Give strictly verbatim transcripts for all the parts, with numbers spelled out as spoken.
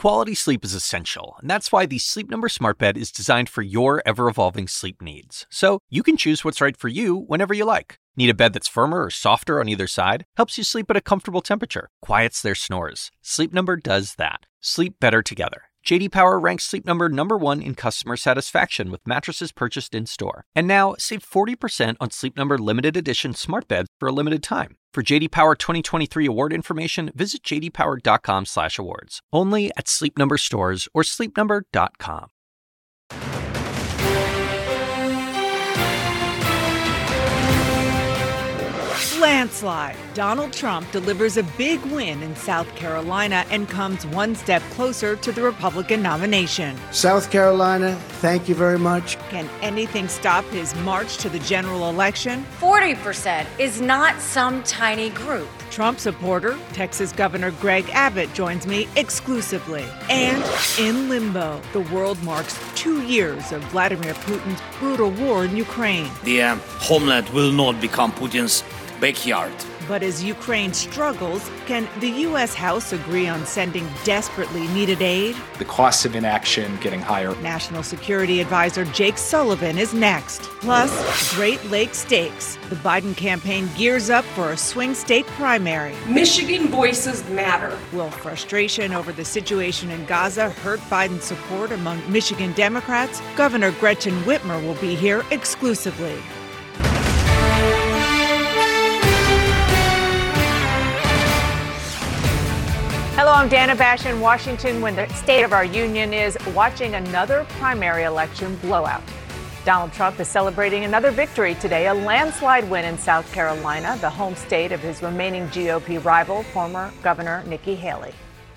Quality sleep is essential, and that's why the Sleep Number Smart Bed is designed for your ever-evolving sleep needs. So you can choose what's right for you whenever you like. Need a bed that's firmer or softer on either side? Helps you sleep at a comfortable temperature. Quiets their snores. Sleep Number does that. Sleep better together. J D Power ranks Sleep Number number one in customer satisfaction with mattresses purchased in-store. And now, save forty percent on Sleep Number limited edition smart beds for a limited time. For J D Power twenty twenty-three award information, visit j d power dot com slash awards. Only at Sleep Number stores or sleep number dot com. Landslide. Donald Trump delivers a big win in South Carolina and comes one step closer to the Republican nomination. South Carolina, thank you very much. Can anything stop his march to the general election? forty percent is not some tiny group. Trump supporter, Texas Governor Greg Abbott joins me exclusively. And in limbo, the world marks two years of Vladimir Putin's brutal war in Ukraine. The uh, homeland will not become Putin's backyard. But as Ukraine struggles, can the U S House agree on sending desperately needed aid? The costs of inaction getting higher. National Security Advisor Jake Sullivan is next. Plus, Great Lakes Stakes. The Biden campaign gears up for a swing state primary. Michigan voices matter. Will frustration over the situation in Gaza hurt Biden's support among Michigan Democrats? Governor Gretchen Whitmer will be here exclusively. Hello, I'm Dana Bash in Washington when the State of our Union is watching another primary election blowout. Donald Trump is celebrating another victory today, a landslide win in South Carolina, the home state of his remaining G O P rival, former Governor Nikki Haley.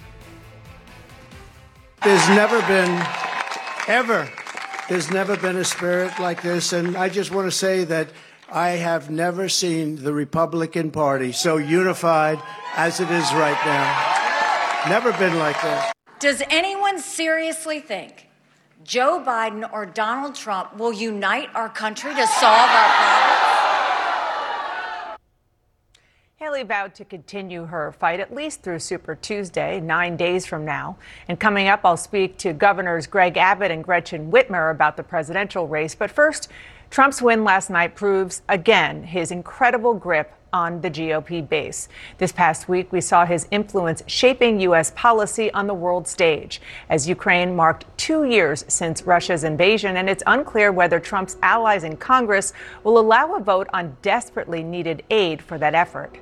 There's never been, ever, there's never been a spirit like this. And I just want to say that I have never seen the Republican Party so unified as it is right now. Never been like that. Does anyone seriously think Joe Biden or Donald Trump will unite our country to solve our problems? Haley vowed to continue her fight at least through Super Tuesday, nine days from now. And coming up, I'll speak to Governors Greg Abbott and Gretchen Whitmer about the presidential race. But first, Trump's win last night proves again his incredible grip on the G O P base. This past week, we saw his influence shaping U S policy on the world stage as Ukraine marked two years since Russia's invasion, and it's unclear whether Trump's allies in Congress will allow a vote on desperately needed aid for that effort.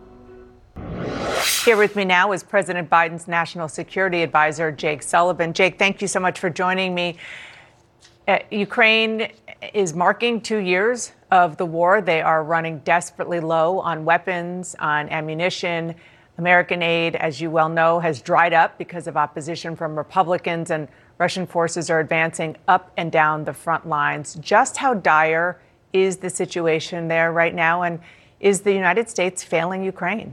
Here with me now is President Biden's National Security Advisor, Jake Sullivan. Jake, thank you so much for joining me. Uh, Ukraine is marking two years of the war. They are running desperately low on weapons, on ammunition. American aid, as you well know, has dried up because of opposition from Republicans, and Russian forces are advancing up and down the front lines. Just how dire is the situation there right now, and is the United States failing Ukraine?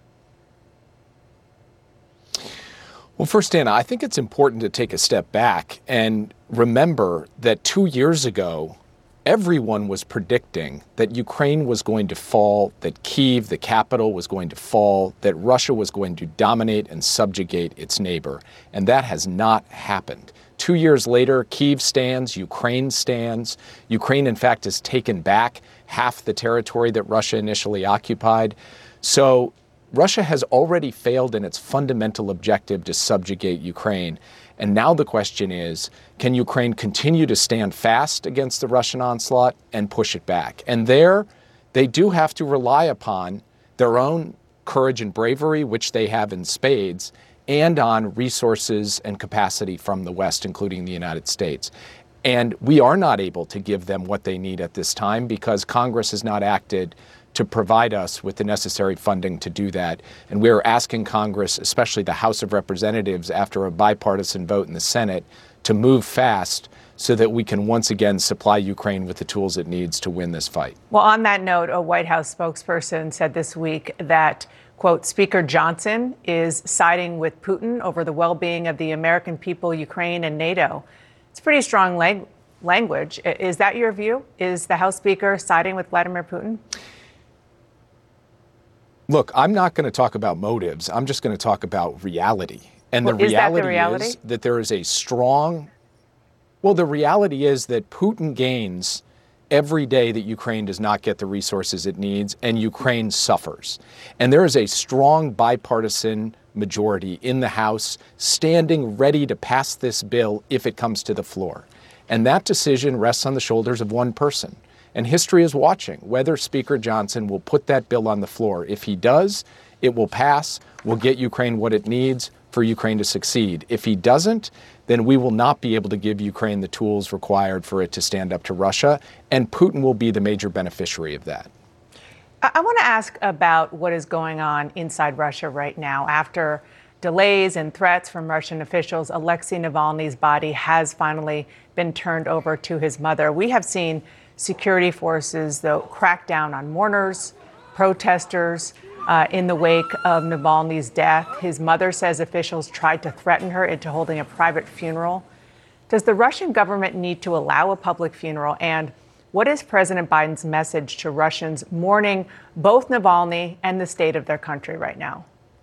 Well, first, Anna, I think it's important to take a step back and remember that two years ago, everyone was predicting that Ukraine was going to fall, that Kyiv, the capital, was going to fall, that Russia was going to dominate and subjugate its neighbor. And that has not happened. Two years later, Kyiv stands, Ukraine stands. Ukraine, in fact, has taken back half the territory that Russia initially occupied. So Russia has already failed in its fundamental objective to subjugate Ukraine. And now the question is, can Ukraine continue to stand fast against the Russian onslaught and push it back? And there, they do have to rely upon their own courage and bravery, which they have in spades, and on resources and capacity from the West, including the United States. And we are not able to give them what they need at this time because Congress has not acted to provide us with the necessary funding to do that. And we're asking Congress, especially the House of Representatives, after a bipartisan vote in the Senate, to move fast so that we can once again supply Ukraine with the tools it needs to win this fight. Well, on that note, a White House spokesperson said this week that, quote, Speaker Johnson is siding with Putin over the well-being of the American people, Ukraine, and NATO. It's pretty strong leg- language. Is that your view? Is the House Speaker siding with Vladimir Putin? Look, I'm not going to talk about motives. I'm just going to talk about reality. And well, the is reality that the reality? is that there is a strong, well, the reality is that Putin gains every day that Ukraine does not get the resources it needs, and Ukraine suffers. And there is a strong bipartisan majority in the House standing ready to pass this bill if it comes to the floor. And that decision rests on the shoulders of one person. And history is watching whether Speaker Johnson will put that bill on the floor. If he does, it will pass, will get Ukraine what it needs for Ukraine to succeed. If he doesn't, then we will not be able to give Ukraine the tools required for it to stand up to Russia, and Putin will be the major beneficiary of that. I want to ask about what is going on inside Russia right now. After delays and threats from Russian officials, Alexei Navalny's body has finally been turned over to his mother. We have seen security forces, though, crack down on mourners, protesters uh, in the wake of Navalny's death. His mother says officials tried to threaten her into holding a private funeral. Does the Russian government need to allow a public funeral? And what is President Biden's message to Russians mourning both Navalny and the state of their country right now?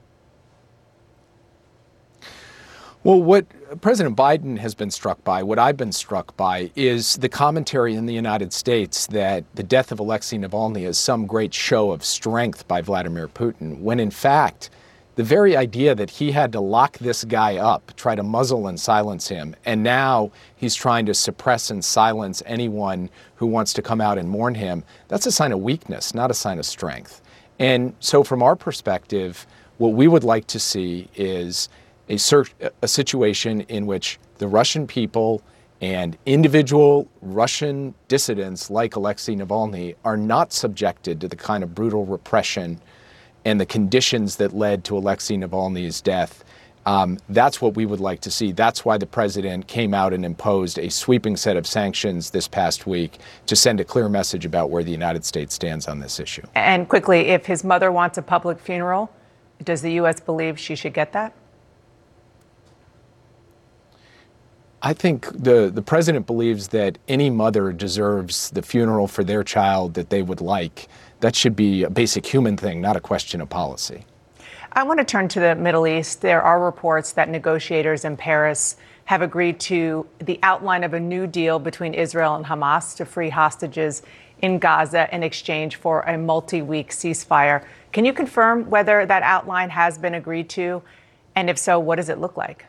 Well, what President Biden has been struck by, what I've been struck by, is the commentary in the United States that the death of Alexei Navalny is some great show of strength by Vladimir Putin, when in fact, the very idea that he had to lock this guy up, try to muzzle and silence him, and now he's trying to suppress and silence anyone who wants to come out and mourn him, that's a sign of weakness, not a sign of strength. And so from our perspective, what we would like to see is a, a situation in which the Russian people and individual Russian dissidents like Alexei Navalny are not subjected to the kind of brutal repression and the conditions that led to Alexei Navalny's death. Um, that's what we would like to see. That's why the president came out and imposed a sweeping set of sanctions this past week to send a clear message about where the United States stands on this issue. And quickly, if his mother wants a public funeral, does the U S believe she should get that? I think the, the president believes that any mother deserves the funeral for their child that they would like. That should be a basic human thing, not a question of policy. I want to turn to the Middle East. There are reports that negotiators in Paris have agreed to the outline of a new deal between Israel and Hamas to free hostages in Gaza in exchange for a multi-week ceasefire. Can you confirm whether that outline has been agreed to? And if so, what does it look like?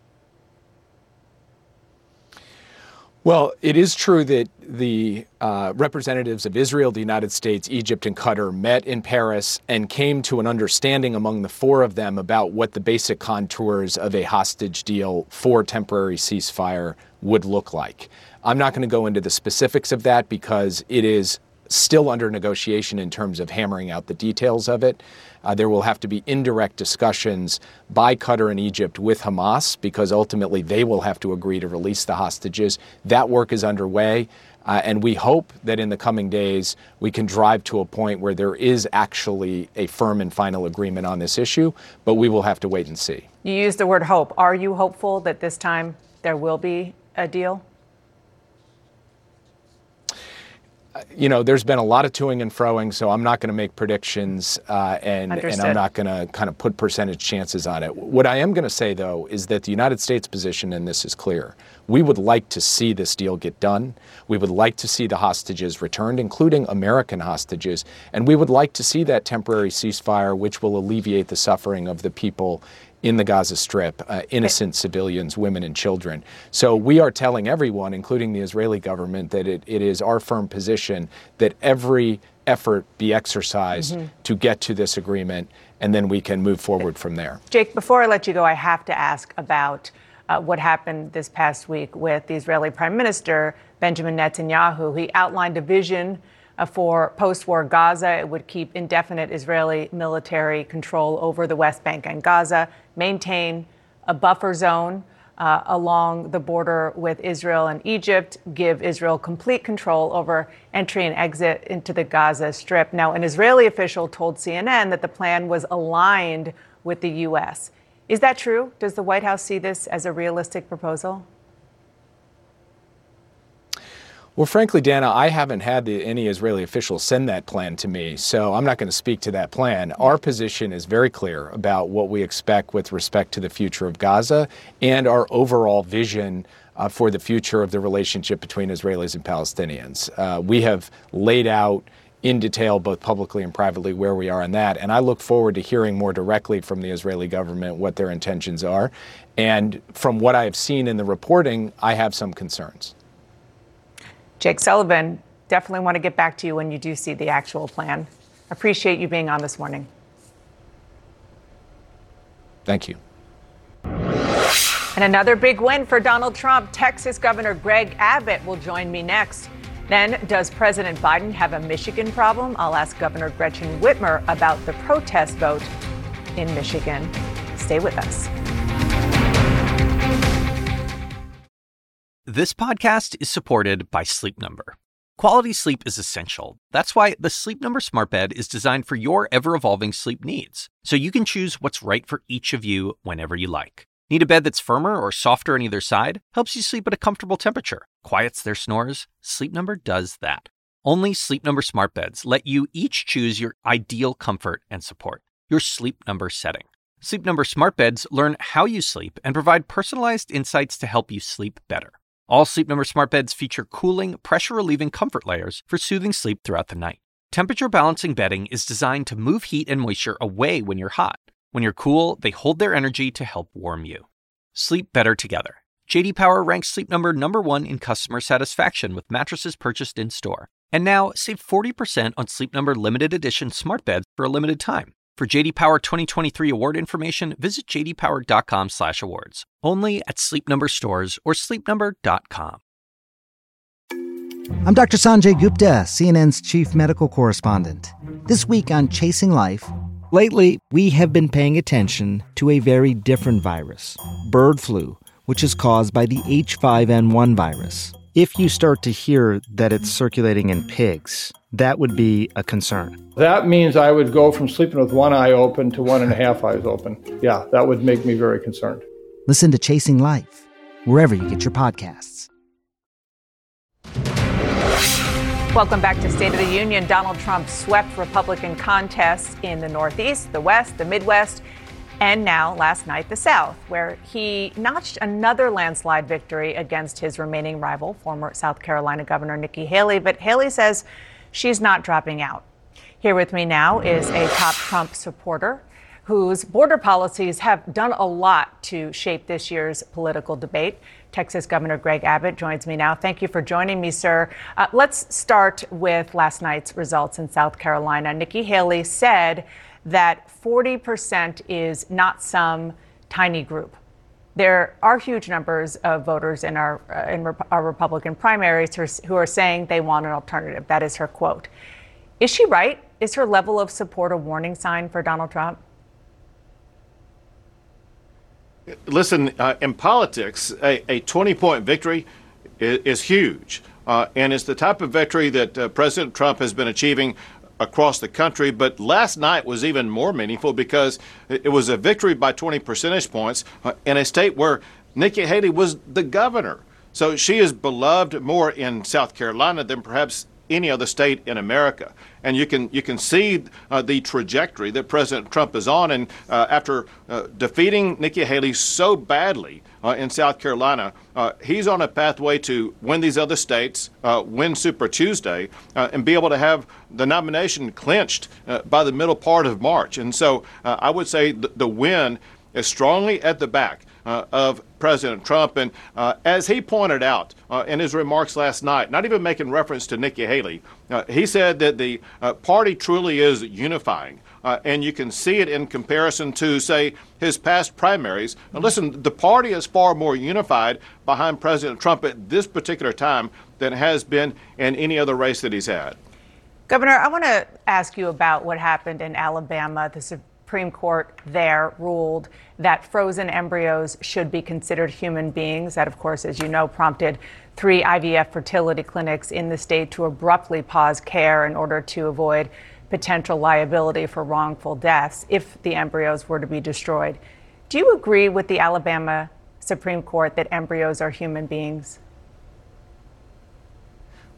Well, it is true that the uh, representatives of Israel, the United States, Egypt, and Qatar met in Paris and came to an understanding among the four of them about what the basic contours of a hostage deal for temporary ceasefire would look like. I'm not going to go into the specifics of that because it is still under negotiation in terms of hammering out the details of it. Uh, there will have to be indirect discussions by Qatar and Egypt with Hamas because ultimately they will have to agree to release the hostages. That work is underway, uh, and we hope that in the coming days we can drive to a point where there is actually a firm and final agreement on this issue, but we will have to wait and see. You used the word hope. Are you hopeful that this time there will be a deal? You know, there's been a lot of toing and froing, so I'm not going to make predictions uh, and, and I'm not going to kind of put percentage chances on it. What I am going to say, though, is that the United States position in this is clear. We would like to see this deal get done. We would like to see the hostages returned, including American hostages. And we would like to see that temporary ceasefire, which will alleviate the suffering of the people in the Gaza Strip, uh, innocent civilians, women and children. So we are telling everyone, including the Israeli government, that it, it is our firm position that every effort be exercised mm-hmm. to get to this agreement, and then we can move forward from there. Jake, before I let you go, I have to ask about uh, what happened this past week with the Israeli Prime Minister, Benjamin Netanyahu. He outlined a vision for post-war Gaza. It would keep indefinite Israeli military control over the West Bank and Gaza, maintain a buffer zone uh, along the border with Israel and Egypt, give Israel complete control over entry and exit into the Gaza Strip. Now, an Israeli official told C N N that the plan was aligned with the U S. Is that true? Does the White House see this as a realistic proposal? Well, frankly, Dana, I haven't had the, any Israeli officials send that plan to me, so I'm not going to speak to that plan. Our position is very clear about what we expect with respect to the future of Gaza and our overall vision uh, for the future of the relationship between Israelis and Palestinians. Uh, we have laid out in detail, both publicly and privately, where we are on that. And I look forward to hearing more directly from the Israeli government what their intentions are. And from what I have seen in the reporting, I have some concerns. Jake Sullivan, definitely want to get back to you when you do see the actual plan. Appreciate you being on this morning. Thank you. And another big win for Donald Trump. Texas Governor Greg Abbott will join me next. Then, does President Biden have a Michigan problem? I'll ask Governor Gretchen Whitmer about the protest vote in Michigan. Stay with us. This podcast is supported by Sleep Number. Quality sleep is essential. That's why the Sleep Number Smart Bed is designed for your ever-evolving sleep needs, so you can choose what's right for each of you whenever you like. Need a bed that's firmer or softer on either side? Helps you sleep at a comfortable temperature. Quiets their snores? Sleep Number does that. Only Sleep Number Smart Beds let you each choose your ideal comfort and support, your Sleep Number setting. Sleep Number Smart Beds learn how you sleep and provide personalized insights to help you sleep better. All Sleep Number Smart Beds feature cooling, pressure-relieving comfort layers for soothing sleep throughout the night. Temperature-balancing bedding is designed to move heat and moisture away when you're hot. When you're cool, they hold their energy to help warm you. Sleep better together. J D Power ranks Sleep Number number one in customer satisfaction with mattresses purchased in-store. And now, save forty percent on Sleep Number limited edition smart beds for a limited time. For J D Power twenty twenty-three award information, visit j d power dot com slash awards. Only at Sleep Number stores or sleep number dot com. I'm Doctor Sanjay Gupta, C N N's chief medical correspondent. This week on Chasing Life, lately we have been paying attention to a very different virus, bird flu, which is caused by the H five N one virus. If you start to hear that it's circulating in pigs, that would be a concern. That means I would go from sleeping with one eye open to one and a half eyes open. Yeah, that would make me very concerned. Listen to Chasing Life, wherever you get your podcasts. Welcome back to State of the Union. Donald Trump swept Republican contests in the Northeast, the West, the Midwest, and now, last night, the South, where he notched another landslide victory against his remaining rival, former South Carolina Governor Nikki Haley. But Haley says she's not dropping out. Here with me now is a top Trump supporter whose border policies have done a lot to shape this year's political debate. Texas Governor Greg Abbott joins me now. Thank you for joining me, sir. Uh, let's start with last night's results in South Carolina. Nikki Haley said that forty percent is not some tiny group. There are huge numbers of voters in our uh, in Rep- our Republican primaries who are, who are saying they want an alternative. That is her quote. Is she right? Is her level of support a warning sign for Donald Trump? Listen, uh, in politics, a twenty-point victory is, is huge. Uh, and it's the type of victory that uh, President Trump has been achieving across the country. But last night was even more meaningful because it was a victory by twenty percentage points uh, in a state where Nikki Haley was the governor. So she is beloved more in South Carolina than perhaps any other state in America. And you can you can see uh, the trajectory that President Trump is on. And uh, after uh, defeating Nikki Haley so badly uh, in South Carolina, uh, he's on a pathway to win these other states, uh, win Super Tuesday, uh, and be able to have the nomination clinched uh, by the middle part of March. And so uh, I would say th- the win is strongly at the back Uh, of President Trump. And uh, as he pointed out uh, in his remarks last night, not even making reference to Nikki Haley, uh, he said that the uh, party truly is unifying. Uh, and you can see it in comparison to, say, his past primaries. Now, listen, the party is far more unified behind President Trump at this particular time than it has been in any other race that he's had. Governor, I want to ask you about what happened in Alabama. The Supreme Court there ruled that frozen embryos should be considered human beings. That, of course, as you know, prompted three I V F fertility clinics in the state to abruptly pause care in order to avoid potential liability for wrongful deaths if the embryos were to be destroyed. Do you agree with the Alabama Supreme Court that embryos are human beings?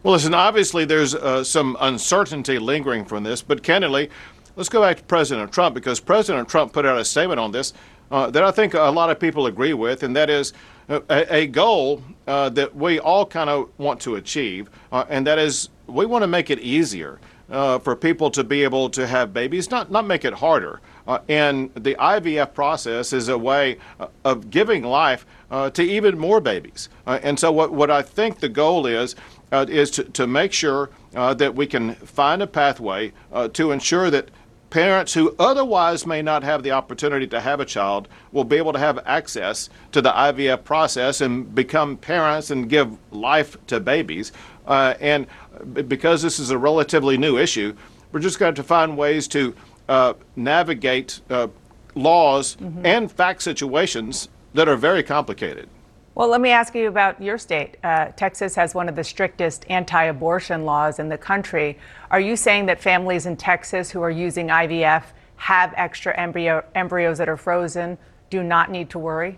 Well, listen, obviously there's uh, some uncertainty lingering from this, but candidly, let's go back to President Trump, because President Trump put out a statement on this uh, that I think a lot of people agree with, and that is a, a goal uh, that we all kind of want to achieve, uh, and that is we want to make it easier uh, for people to be able to have babies, not, not make it harder. Uh, and the I V F process is a way uh, of giving life uh, to even more babies. Uh, and so what, what I think the goal is, uh, is to, to make sure uh, that we can find a pathway uh, to ensure that parents who otherwise may not have the opportunity to have a child will be able to have access to the I V F process and become parents and give life to babies. Uh, and because this is a relatively new issue, we're just going to find ways to uh, navigate uh, laws mm-hmm. and fact situations that are very complicated. Well, let me ask you about your state. Uh, Texas has one of the strictest anti-abortion laws in the country. Are you saying that families in Texas who are using I V F have extra embryo embryos that are frozen, do not need to worry?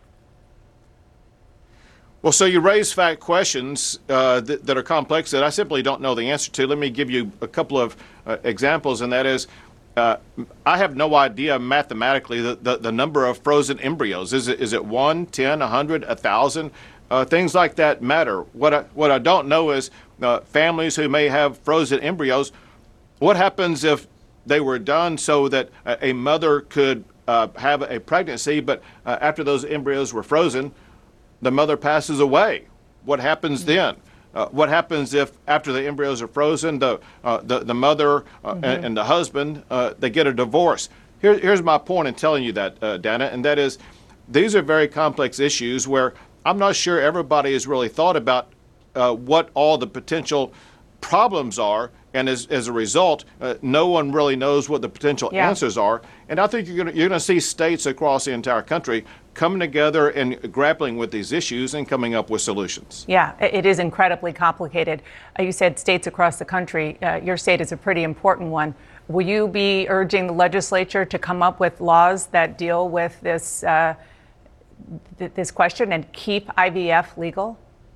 Well, so you raise fact questions uh, that, that are complex that I simply don't know the answer to. Let me give you a couple of uh, examples, and that is, uh, I have no idea mathematically the, the, the number of frozen embryos. Is it is it one, ten, a hundred, a thousand? Uh, things like that matter. What I, what I don't know is uh, families who may have frozen embryos, what happens if they were done so that a, a mother could uh, have a pregnancy, but uh, after those embryos were frozen, the mother passes away? What happens then? Uh, what happens if after the embryos are frozen, the uh, the, the mother uh, mm-hmm. and, and the husband, uh, they get a divorce? Here, here's my point in telling you that, uh, Dana, and that is these are very complex issues where I'm not sure everybody has really thought about uh, what all the potential problems are, and as, as a result, uh, no one really knows what the potential yeah. answers are. And I think you're going you're going to see states across the entire country coming together and grappling with these issues and coming up with solutions. Yeah, it is incredibly complicated. Uh, you said states across the country. Uh, your state is a pretty important one. Will you be urging the legislature to come up with laws that deal with this uh, th- this question and keep I V F legal?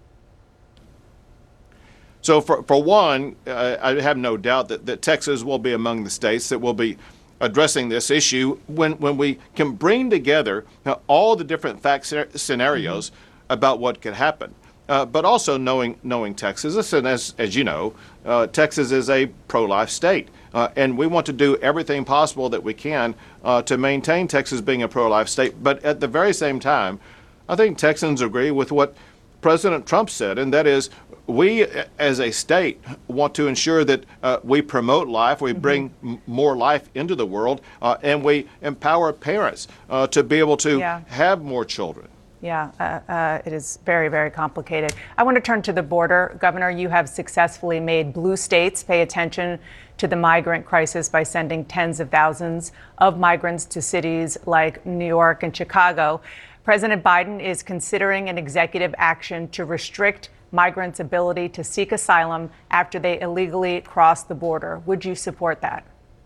So for, for one, uh, I have no doubt that, that Texas will be among the states that will be addressing this issue when, when we can bring together uh, all the different fact scenarios mm-hmm. about what could happen. Uh, but also knowing knowing Texas, and as, as you know, uh, Texas is a pro-life state. Uh, and we want to do everything possible that we can uh, to maintain Texas being a pro-life state. But at the very same time, I think Texans agree with what President Trump said, and that is we as a state want to ensure that uh, we promote life, we bring mm-hmm. m- more life into the world, uh, and we empower parents uh, to be able to yeah. have more children. Yeah, uh, uh, it is very, very complicated. I want to turn to the border. Governor, you have successfully made blue states pay attention to the migrant crisis by sending tens of thousands of migrants to cities like New York and Chicago. President Biden is considering an executive action to restrict migrants' ability to seek asylum after they illegally cross the border. Would you support that?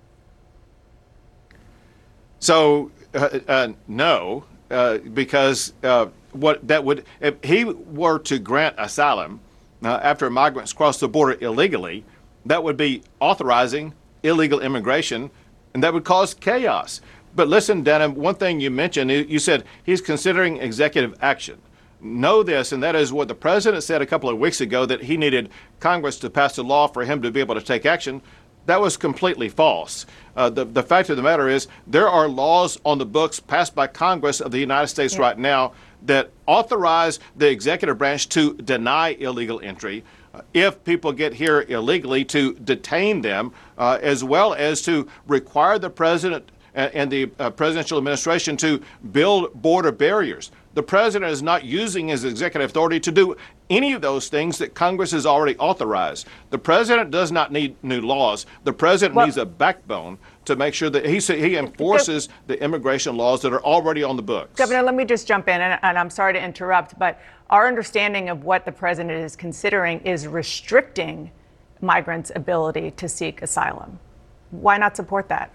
So, uh, uh, no, uh, because uh, what that would, if he were to grant asylum uh, after migrants cross the border illegally, that would be authorizing illegal immigration, and that would cause chaos. But listen, Dana, one thing you mentioned, you said he's considering executive action. Know this, and that is what the president said a couple of weeks ago, that he needed Congress to pass a law for him to be able to take action. That was completely false. Uh, the, the fact of the matter is there are laws on the books passed by Congress of the United States yeah. right now that authorize the executive branch to deny illegal entry. Uh, if people get here illegally, to detain them, uh, as well as to require the president and, and the uh, presidential administration to build border barriers. The president is not using his executive authority to do any of those things that Congress has already authorized. The president does not need new laws. The president well, needs a backbone to make sure that he he enforces the immigration laws that are already on the books. Governor, let me just jump in, and, and I'm sorry to interrupt, but our understanding of what the president is considering is restricting migrants' ability to seek asylum. Why not support that?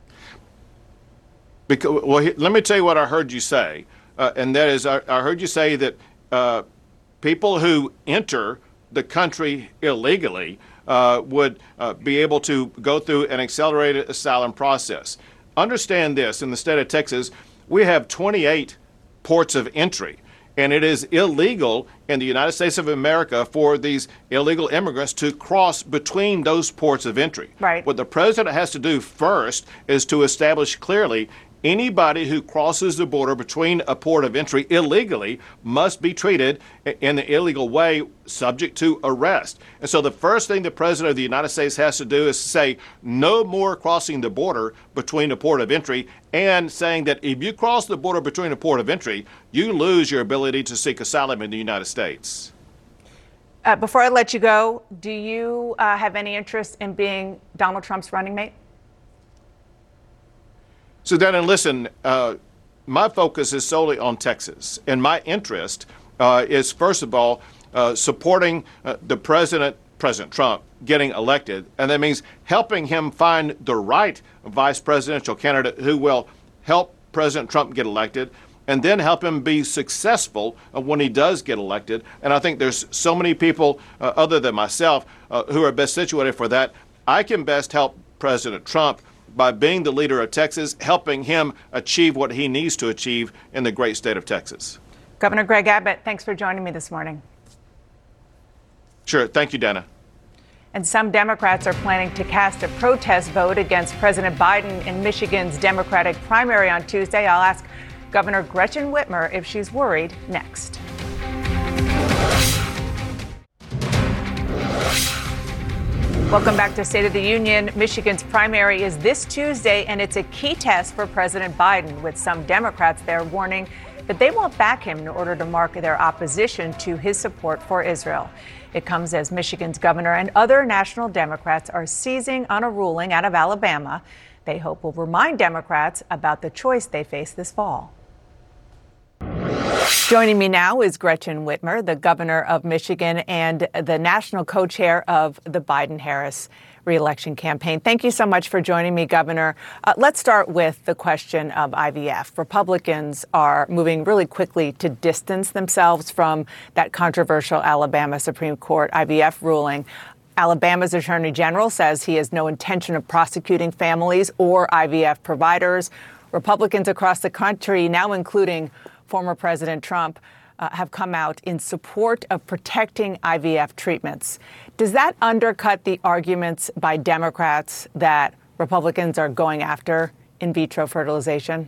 Because, well, he, let me tell you what I heard you say. Uh, and that is, I, I heard you say that uh, people who enter the country illegally uh, would uh, be able to go through an accelerated asylum process. Understand this, in the state of Texas, we have twenty-eight ports of entry, and it is illegal in the United States of America for these illegal immigrants to cross between those ports of entry. Right. What the president has to do first is to establish clearly anybody who crosses the border between a port of entry illegally must be treated in the illegal way, subject to arrest. And so the first thing the president of the United States has to do is say no more crossing the border between a port of entry, and saying that if you cross the border between a port of entry, you lose your ability to seek asylum in the United States. Uh, before I let you go, do you uh, have any interest in being Donald Trump's running mate? So then, and listen, uh, my focus is solely on Texas, and my interest uh, is, first of all, uh, supporting uh, the president, President Trump, getting elected, and that means helping him find the right vice presidential candidate who will help President Trump get elected, and then help him be successful uh, when he does get elected. And I think there's so many people uh, other than myself uh, who are best situated for that. I can best help President Trump by being the leader of Texas, helping him achieve what he needs to achieve in the great state of Texas. Governor Greg Abbott, thanks for joining me this morning. Sure. Thank you, Dana. And some Democrats are planning to cast a protest vote against President Biden in Michigan's Democratic primary on Tuesday. I'll ask Governor Gretchen Whitmer if she's worried next. Welcome back to State of the Union. Michigan's primary is this Tuesday, and it's a key test for President Biden, with some Democrats there warning that they won't back him in order to mark their opposition to his support for Israel. It comes as Michigan's governor and other national Democrats are seizing on a ruling out of Alabama they hope will remind Democrats about the choice they face this fall. Joining me now is Gretchen Whitmer, the governor of Michigan and the national co-chair of the Biden-Harris re-election campaign. Thank you so much for joining me, Governor. Uh, let's start with the question of I V F. Republicans are moving really quickly to distance themselves from that controversial Alabama Supreme Court I V F ruling. Alabama's Attorney General says he has no intention of prosecuting families or I V F providers. Republicans across the country, now including former President Trump, uh, have come out in support of protecting I V F treatments. Does that undercut the arguments by Democrats that Republicans are going after in vitro fertilization?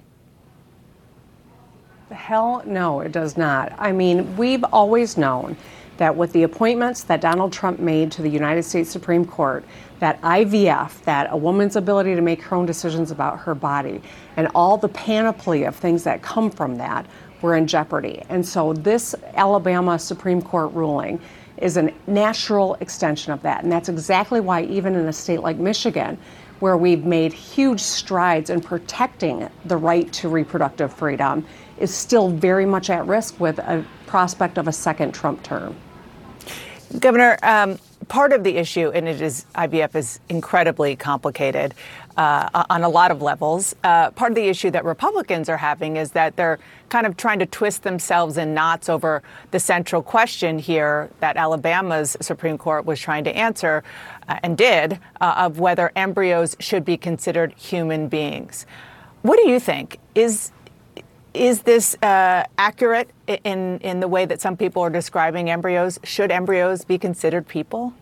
Hell no, it does not. I mean, we've always known that with the appointments that Donald Trump made to the United States Supreme Court, that I V F, that a woman's ability to make her own decisions about her body, and all the panoply of things that come from that, were in jeopardy. And so this Alabama Supreme Court ruling is a natural extension of that. And that's exactly why even in a state like Michigan, where we've made huge strides in protecting the right to reproductive freedom, is still very much at risk with a prospect of a second Trump term. Governor, um, part of the issue, and it is I V F is incredibly complicated uh, on a lot of levels. Uh, part of the issue that Republicans are having is that they're kind of trying to twist themselves in knots over the central question here that Alabama's Supreme Court was trying to answer uh, and did uh, of whether embryos should be considered human beings. What do you think? Is Is this uh, accurate in, in the way that some people are describing embryos? Should embryos be considered people?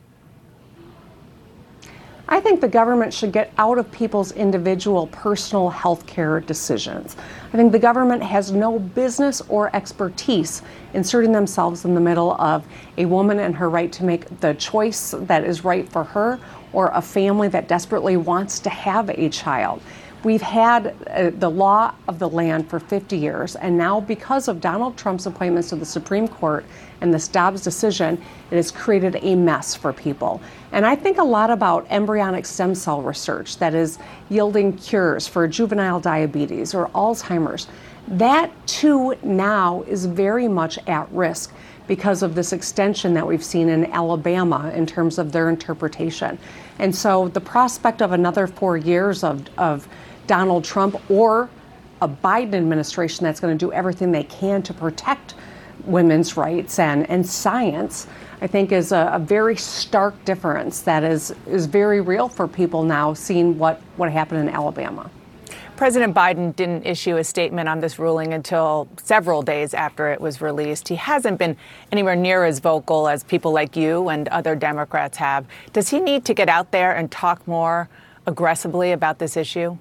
I think the government should get out of people's individual personal health care decisions. I think the government has no business or expertise inserting themselves in the middle of a woman and her right to make the choice that is right for her, or a family that desperately wants to have a child. We've had uh, the law of the land for fifty years, and now because of Donald Trump's appointments to the Supreme Court and this Dobbs decision, it has created a mess for people. And I think a lot about embryonic stem cell research that is yielding cures for juvenile diabetes or Alzheimer's. That too now is very much at risk because of this extension that we've seen in Alabama in terms of their interpretation. And so the prospect of another four years of, of Donald Trump or a Biden administration that's going to do everything they can to protect women's rights and, and science I think is a, a very stark difference that is, is very real for people now, seeing what, what happened in Alabama. President Biden didn't issue a statement on this ruling until several days after it was released. He hasn't been anywhere near as vocal as people like you and other Democrats have. Does he need to get out there and talk more aggressively about this issue?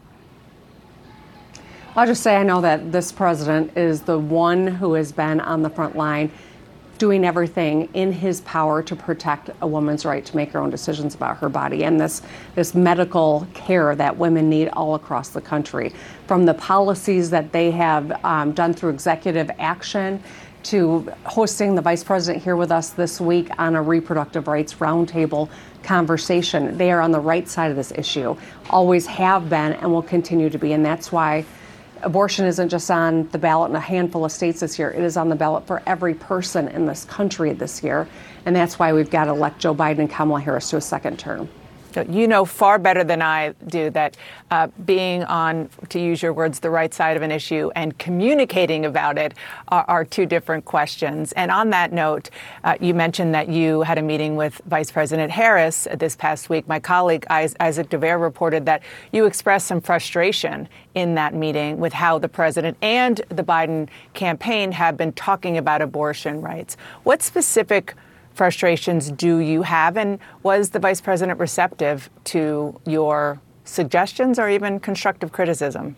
I'll just say I know that this president is the one who has been on the front line doing everything in his power to protect a woman's right to make her own decisions about her body and this, this medical care that women need all across the country. From the policies that they have um, done through executive action to hosting the vice president here with us this week on a reproductive rights roundtable conversation. They are on the right side of this issue, always have been and will continue to be. And that's why abortion isn't just on the ballot in a handful of states this year. It is on the ballot for every person in this country this year. And that's why we've got to elect Joe Biden and Kamala Harris to a second term. You know far better than I do that uh, being on, to use your words, the right side of an issue and communicating about it are, are two different questions. And on that note, uh, you mentioned that you had a meeting with Vice President Harris this past week. My colleague Isaac DeVere reported that you expressed some frustration in that meeting with how the president and the Biden campaign have been talking about abortion rights. What specific frustrations do you have, and was the vice president receptive to your suggestions or even constructive criticism?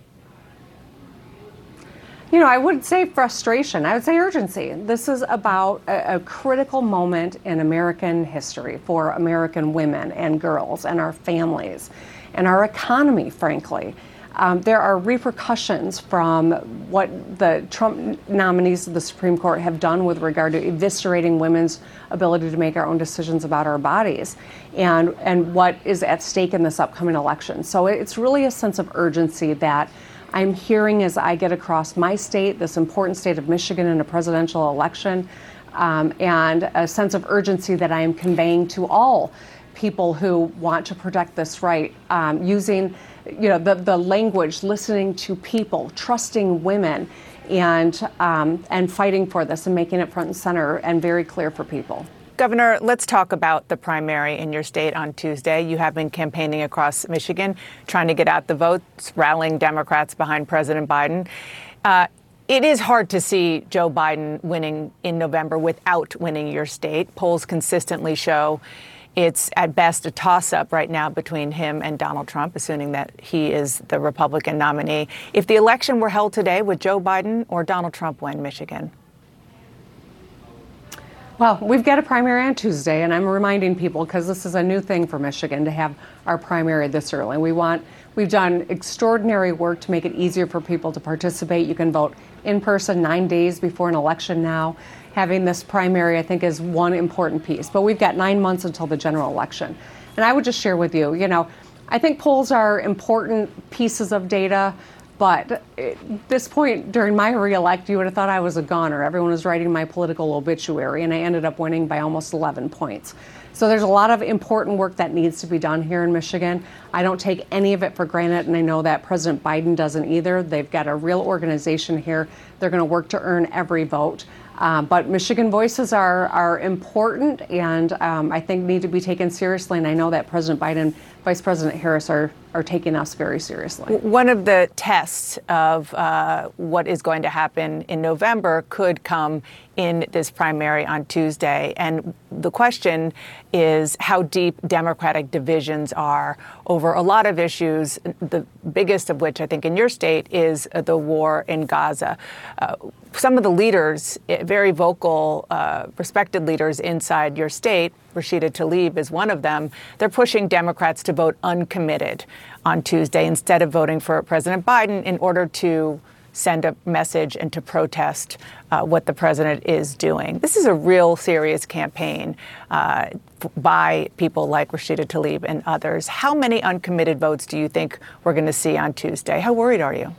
You know, I wouldn't say frustration. I would say urgency. This is about a, a critical moment in American history for American women and girls and our families and our economy, frankly. Um, there are repercussions from what the Trump nominees to the Supreme Court have done with regard to eviscerating women's ability to make our own decisions about our bodies and, and what is at stake in this upcoming election. So it's really a sense of urgency that I'm hearing as I get across my state, this important state of Michigan, in a presidential election, um, and a sense of urgency that I am conveying to all people who want to protect this right, um, using you know, the, the language, listening to people, trusting women, and um, and fighting for this and making it front and center and very clear for people. Governor, let's talk about the primary in your state on Tuesday. You have been campaigning across Michigan, trying to get out the votes, rallying Democrats behind President Biden. Uh, It is hard to see Joe Biden winning in November without winning your state. Polls consistently show it's at best a toss-up right now between him and Donald Trump, assuming that he is the Republican nominee. If the election were held today, would Joe Biden or Donald Trump win Michigan? Well, we've got a primary on Tuesday, and I'm reminding people, because this is a new thing for Michigan, to have our primary this early. We want, we've done extraordinary work to make it easier for people to participate. You can vote in person nine days before an election now. Having this primary, I think, is one important piece. But we've got nine months until the general election. And I would just share with you, you know, I think polls are important pieces of data. But at this point during my reelect, you would have thought I was a goner. Everyone was writing my political obituary, and I ended up winning by almost eleven points. So there's a lot of important work that needs to be done here in Michigan. I don't take any of it for granted, and I know that President Biden doesn't either. They've got a real organization here. They're going to work to earn every vote. Uh, but Michigan voices are are important, and um, I think need to be taken seriously. And I know that President Biden, Vice President Harris are are taking us very seriously. One of the tests of uh, what is going to happen in November could come in this primary on Tuesday. And the question is how deep Democratic divisions are over a lot of issues, the biggest of which I think in your state is the war in Gaza. Uh, some of the leaders, very vocal, uh, respected leaders inside your state, Rashida Tlaib is one of them, they're pushing Democrats to vote uncommitted on Tuesday instead of voting for President Biden in order to send a message and to protest uh, what the president is doing. This is a real serious campaign uh, by people like Rashida Tlaib and others. How many uncommitted votes do you think we're going to see on Tuesday? How worried are you?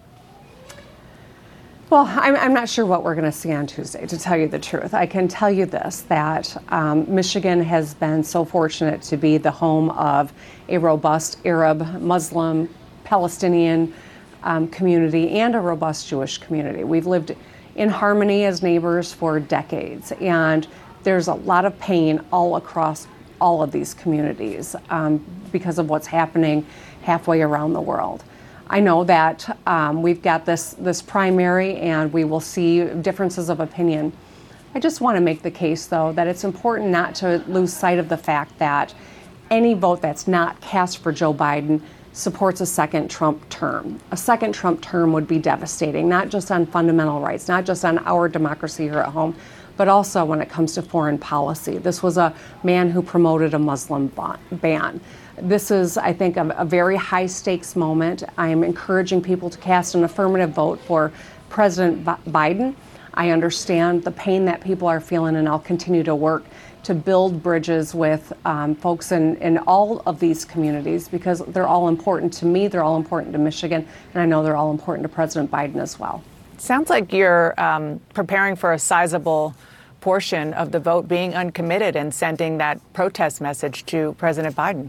Well, I'm, I'm not sure what we're going to see on Tuesday, to tell you the truth. I can tell you this, that um, Michigan has been so fortunate to be the home of a robust Arab, Muslim, Palestinian um, community and a robust Jewish community. We've lived in harmony as neighbors for decades, and there's a lot of pain all across all of these communities um, because of what's happening halfway around the world. I know that um, we've got this, this primary and we will see differences of opinion. I just want to make the case, though, that it's important not to lose sight of the fact that any vote that's not cast for Joe Biden supports a second Trump term. A second Trump term would be devastating, not just on fundamental rights, not just on our democracy here at home, but also when it comes to foreign policy. This was a man who promoted a Muslim ban. This is, I think, a, a very high stakes moment. I am encouraging people to cast an affirmative vote for President Biden. I understand the pain that people are feeling, and I'll continue to work to build bridges with um, folks in, in all of these communities because they're all important to me, they're all important to Michigan, and I know they're all important to President Biden as well. Sounds like you're um, preparing for a sizable portion of the vote being uncommitted and sending that protest message to President Biden.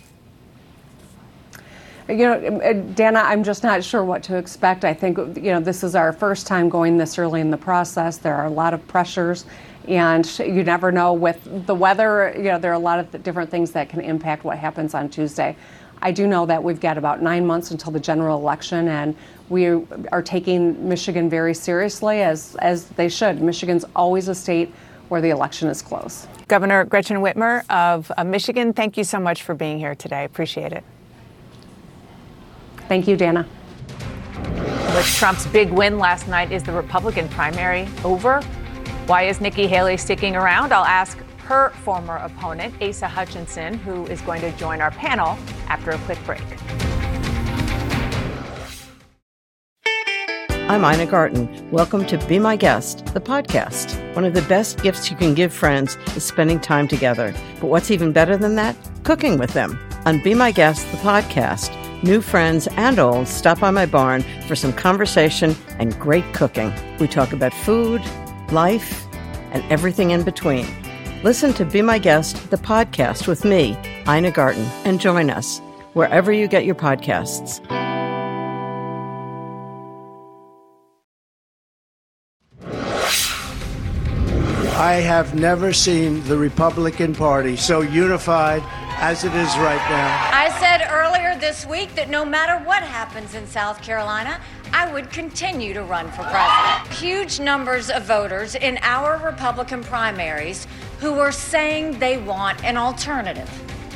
You know, Dana, I'm just not sure what to expect. I think, you know, this is our first time going this early in the process. There are a lot of pressures, and you never know with the weather. You know, there are a lot of different things that can impact what happens on Tuesday. I do know that we've got about nine months until the general election, and we are taking Michigan very seriously, as, as they should. Michigan's always a state where the election is close. Governor Gretchen Whitmer of uh, Michigan, thank you so much for being here today. Appreciate it. Thank you, Dana. With Trump's big win last night, is the Republican primary over? Why is Nikki Haley sticking around? I'll ask her former opponent, Asa Hutchinson, who is going to join our panel after a quick break. I'm Ina Garten. Welcome to Be My Guest, the podcast. One of the best gifts you can give friends is spending time together. But what's even better than that? Cooking with them. On Be My Guest, the podcast, new friends and old stop by my barn for some conversation and great cooking. We talk about food, life, and everything in between. Listen to Be My Guest, the podcast with me, Ina Garten, and join us wherever you get your podcasts. I have never seen the Republican Party so unified as it is right now. I said earlier this week that no matter what happens in South Carolina, I would continue to run for president. Huge numbers of voters in our Republican primaries who are saying they want an alternative.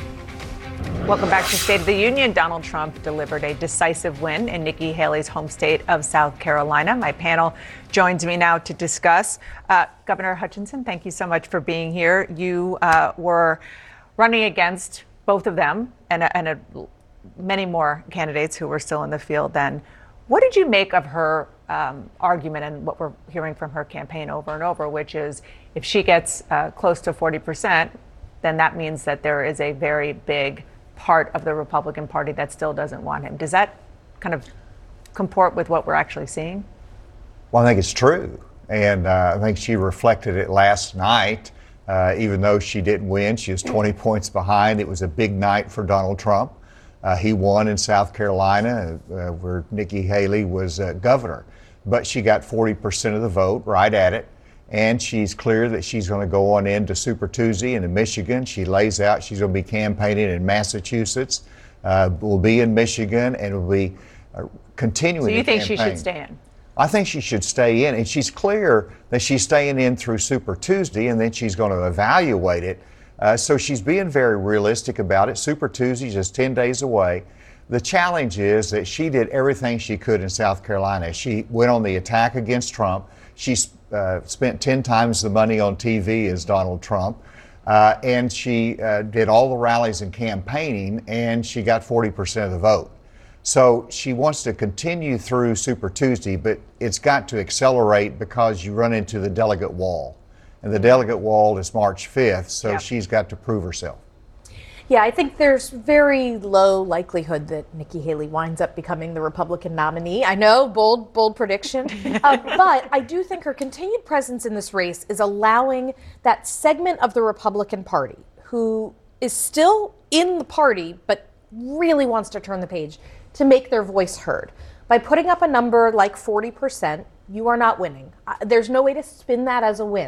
Welcome back to State of the Union. Donald Trump delivered a decisive win in Nikki Haley's home state of South Carolina. My panel joins me now to discuss. Uh, Governor Hutchinson, thank you so much for being here. You uh, were running against both of them and, a, and a, many more candidates who were still in the field then. What did you make of her um, argument and what we're hearing from her campaign over and over, which is if she gets uh, close to forty percent, then that means that there is a very big part of the Republican Party that still doesn't want him. Does that kind of comport with what we're actually seeing? Well, I think it's true. And uh, I think she reflected it last night. Uh, even though she didn't win, she was twenty points behind. It was a big night for Donald Trump. Uh, he won in South Carolina, uh, where Nikki Haley was uh, governor. But she got forty percent of the vote, right at it. And she's clear that she's going to go on into Super Tuesday into Michigan. She lays out she's going to be campaigning in Massachusetts, uh, will be in Michigan, and will be uh, continuing. So you think campaign. she should stay in? I think she should stay in, and she's clear that she's staying in through Super Tuesday, and then she's going to evaluate it. Uh, so she's being very realistic about it. Super Tuesday is just ten days away. The challenge is that she did everything she could in South Carolina. She went on the attack against Trump. She uh, spent ten times the money on T V as Donald Trump. Uh, and she uh, did all the rallies and campaigning, and she got forty percent of the vote. So she wants to continue through Super Tuesday, but it's got to accelerate because you run into the delegate wall. And the delegate wall is March fifth, so yeah. She's got to prove herself. Yeah, I think there's very low likelihood that Nikki Haley winds up becoming the Republican nominee. I know, bold, bold prediction. uh, but I do think her continued presence in this race is allowing that segment of the Republican Party who is still in the party but really wants to turn the page to make their voice heard. By putting up a number like forty percent, you are not winning. Uh, there's no way to spin that as a win.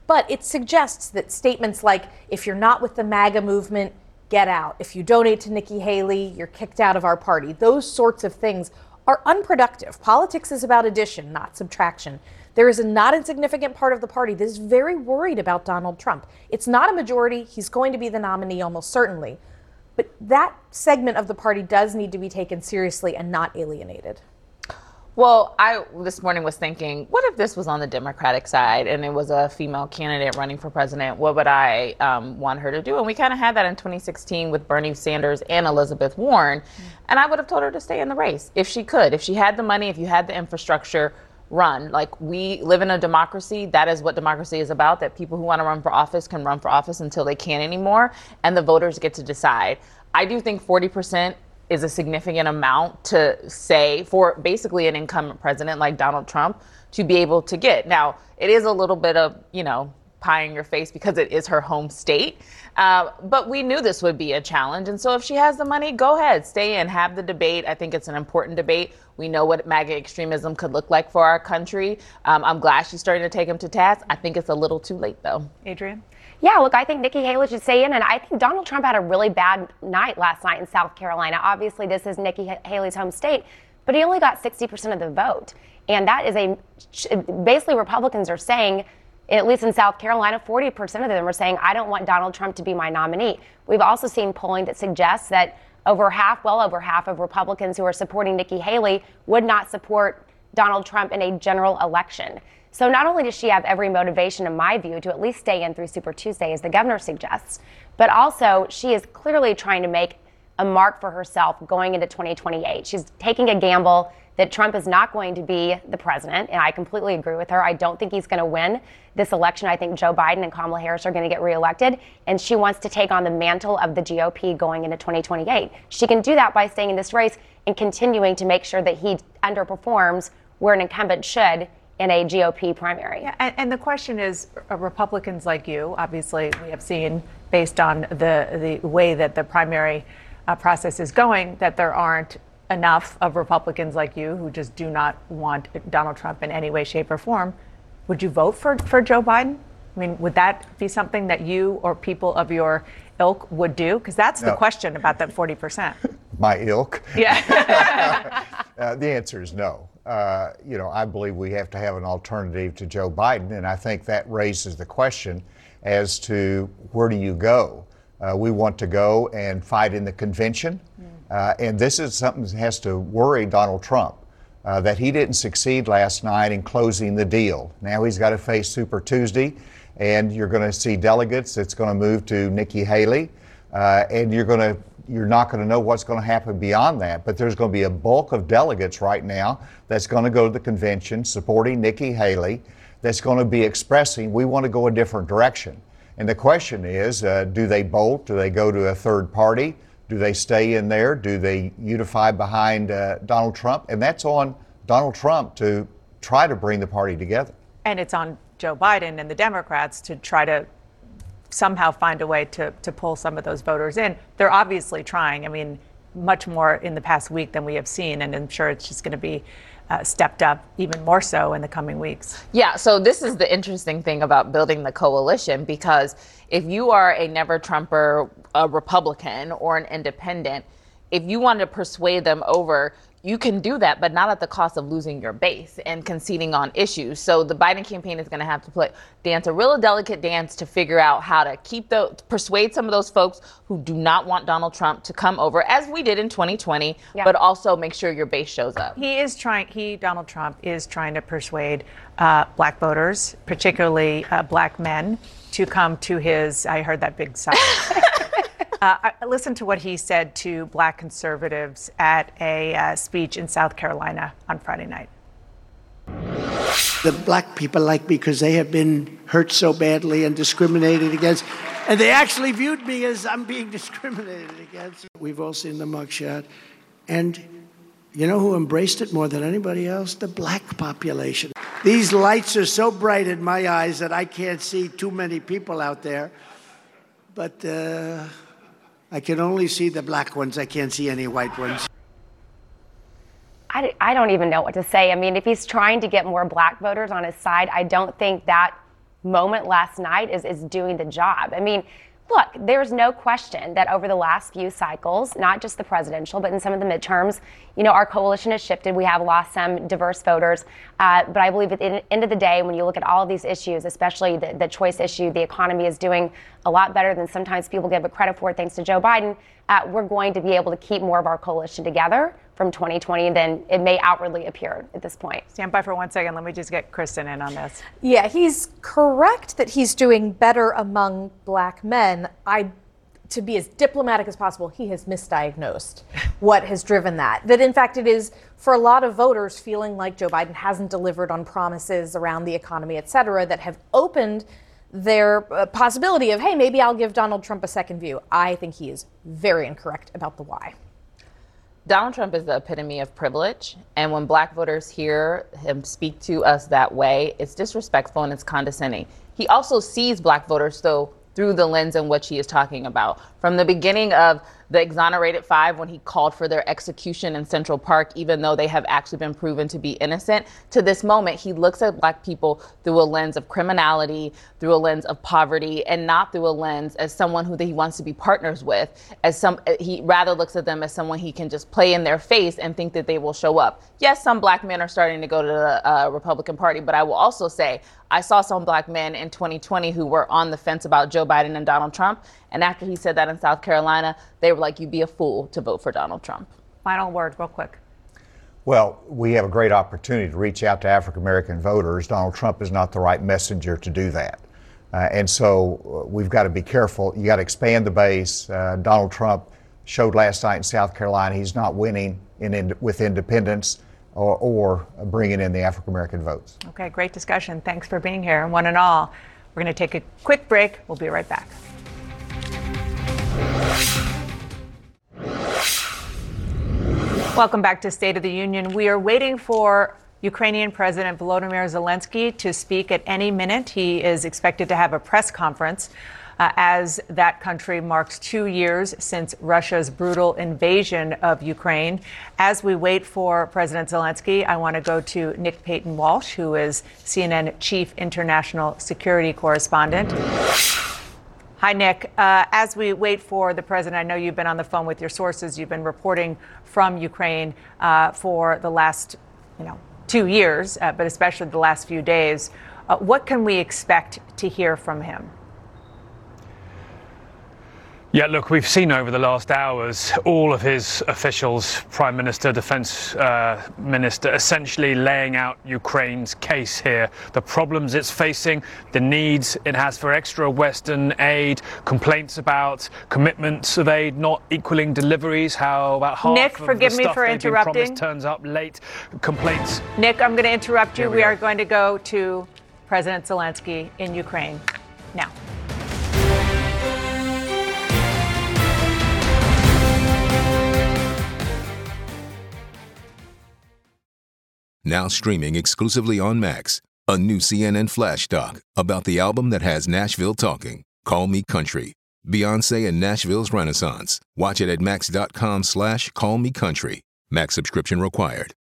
But it suggests that statements like, if you're not with the MAGA movement, get out. If you donate to Nikki Haley, you're kicked out of our party. Those sorts of things are unproductive. Politics is about addition, not subtraction. There is a not insignificant part of the party that is very worried about Donald Trump. It's not a majority. He's going to be the nominee almost certainly. But that segment of the party does need to be taken seriously and not alienated. Well, I this morning was thinking, what if this was on the Democratic side and it was a female candidate running for president? What would I um, want her to do? And we kind of had that in twenty sixteen with Bernie Sanders and Elizabeth Warren. Mm-hmm. And I would have told her to stay in the race if she could. If she had the money, if you had the infrastructure, run. Like, we live in a democracy. That is what democracy is about, that people who want to run for office can run for office until they can't anymore. And the voters get to decide. I do think forty percent is a significant amount to say for basically an incumbent president like Donald Trump to be able to get. Now, it is a little bit of, you know, pie in your face because it is her home state. Uh, but we knew this would be a challenge. And so if she has the money, go ahead, stay in, have the debate. I think it's an important debate. We know what MAGA extremism could look like for our country. Um, I'm glad she's starting to take him to task. I think it's a little too late, though. Adrian? Yeah, look, I think Nikki Haley should stay in, and I think Donald Trump had a really bad night last night in South Carolina. Obviously, this is Nikki Haley's home state, but he only got sixty percent of the vote. And that is a, basically Republicans are saying, at least in South Carolina, forty percent of them are saying, I don't want Donald Trump to be my nominee. We've also seen polling that suggests that over half, well over half of Republicans who are supporting Nikki Haley would not support Donald Trump in a general election. So not only does she have every motivation, in my view, to at least stay in through Super Tuesday, as the governor suggests, but also she is clearly trying to make a mark for herself going into twenty twenty-eight. She's taking a gamble that Trump is not going to be the president, and I completely agree with her. I don't think he's going to win this election. I think Joe Biden and Kamala Harris are going to get reelected, and she wants to take on the mantle of the G O P going into twenty twenty-eight. She can do that by staying in this race and continuing to make sure that he underperforms where an incumbent should in a G O P primary. Yeah, and, and the question is, uh, Republicans like you, obviously we have seen, based on the, the way that the primary uh, process is going, that there aren't enough of Republicans like you who just do not want Donald Trump in any way, shape, or form. Would you vote for, for Joe Biden? I mean, would that be something that you or people of your ilk would do? Because that's no. the question about that forty percent. My ilk? Yeah. uh, the answer is no. Uh, you know, I believe we have to have an alternative to Joe Biden, and I think that raises the question as to where do you go? Uh, we want to go and fight in the convention, mm. uh, and this is something that has to worry Donald Trump, uh, that he didn't succeed last night in closing the deal. Now he's got to face Super Tuesday, and you're going to see delegates that's going to move to Nikki Haley, uh, and you're going to You're not going to know what's going to happen beyond that, but there's going to be a bulk of delegates right now that's going to go to the convention supporting Nikki Haley, that's going to be expressing, we want to go a different direction. And the question is, uh, do they bolt? Do they go to a third party? Do they stay in there? Do they unify behind uh, Donald Trump? And that's on Donald Trump to try to bring the party together. And it's on Joe Biden and the Democrats to try to somehow find a way to, to pull some of those voters in. They're obviously trying. I mean, much more in the past week than we have seen, and I'm sure it's just going to be uh, stepped up even more so in the coming weeks. Yeah, so this is the interesting thing about building the coalition, because if you are a never Trumper, a Republican, or an independent, if you want to persuade them over, you can do that, but not at the cost of losing your base and conceding on issues. So the Biden campaign is going to have to play, dance a real delicate dance to figure out how to keep the, persuade some of those folks who do not want Donald Trump to come over, as we did in twenty twenty, yeah. but also make sure your base shows up. He is trying, he, Donald Trump, is trying to persuade uh, black voters, particularly uh, black men, to come to his, I heard that big sigh. Uh, listen to what he said to black conservatives at a uh, speech in South Carolina on Friday night. The black people like me because they have been hurt so badly and discriminated against. And they actually viewed me as I'm being discriminated against. We've all seen the mugshot. And you know who embraced it more than anybody else? The black population. These lights are so bright in my eyes that I can't see too many people out there. But uh, I can only see the black ones. I can't see any white ones. I, I don't even know what to say. I mean, if he's trying to get more black voters on his side, I don't think that moment last night is, is doing the job. I mean, look, there's no question that over the last few cycles, not just the presidential, but in some of the midterms, you know, our coalition has shifted. We have lost some diverse voters. Uh, but I believe at the end of the day, when you look at all of these issues, especially the, the choice issue, the economy is doing a lot better than sometimes people give it credit for, thanks to Joe Biden. Uh, we're going to be able to keep more of our coalition together from twenty twenty than it may outwardly appear at this point. Stand by for one second. Let me just get Kristen in on this. Yeah, he's correct that he's doing better among black men. I, to be as diplomatic as possible, he has misdiagnosed what has driven that. That in fact it is for a lot of voters feeling like Joe Biden hasn't delivered on promises around the economy, et cetera, that have opened their uh, possibility of, hey, maybe I'll give Donald Trump a second view. I think he is very incorrect about the why. Donald Trump is the epitome of privilege, and when black voters hear him speak to us that way, it's disrespectful and it's condescending. He also sees black voters, though, through the lens in which he is talking about. From the beginning of the exonerated five, when he called for their execution in Central Park, even though they have actually been proven to be innocent, to this moment, he looks at black people through a lens of criminality, through a lens of poverty, and not through a lens as someone who he wants to be partners with. As some, he rather looks at them as someone he can just play in their face and think that they will show up. Yes, some black men are starting to go to the uh, Republican Party, but I will also say, I saw some black men in twenty twenty who were on the fence about Joe Biden and Donald Trump. And after he said that in South Carolina, they were like, you'd be a fool to vote for Donald Trump. Final word, real quick. Well, we have a great opportunity to reach out to African-American voters. Donald Trump is not the right messenger to do that. Uh, and so uh, we've got to be careful. You got to expand the base. Uh, Donald Trump showed last night in South Carolina he's not winning in, in, with independents or, or bringing in the African-American votes. Okay, great discussion. Thanks for being here. One and all, we're going to take a quick break. We'll be right back. Welcome back to State of the Union. We are waiting for Ukrainian President Volodymyr Zelensky to speak at any minute. He is expected to have a press conference uh, as that country marks two years since Russia's brutal invasion of Ukraine. As we wait for President Zelensky, I want to go to Nick Payton-Walsh, who is C N N Chief International Security Correspondent. Hi, Nick. Uh, as we wait for the president, I know you've been on the phone with your sources. You've been reporting from Ukraine uh, for the last, you know, two years, uh, but especially the last few days. Uh, what can we expect to hear from him? Yeah, look, we've seen over the last hours all of his officials, Prime Minister, Defense uh, Minister, essentially laying out Ukraine's case here, the problems it's facing, the needs it has for extra Western aid, complaints about commitments of aid not equaling deliveries, how about half Nick, of forgive the me stuff for they've been interrupting. promised turns up late, complaints. Nick, I'm going to interrupt you. Here We, we are go. going to go to President Zelensky in Ukraine now. Now streaming exclusively on Max, a new C N N Flash doc about the album that has Nashville talking, Call Me Country, Beyonce and Nashville's Renaissance. Watch it at max dot com slash call me country. Max subscription required.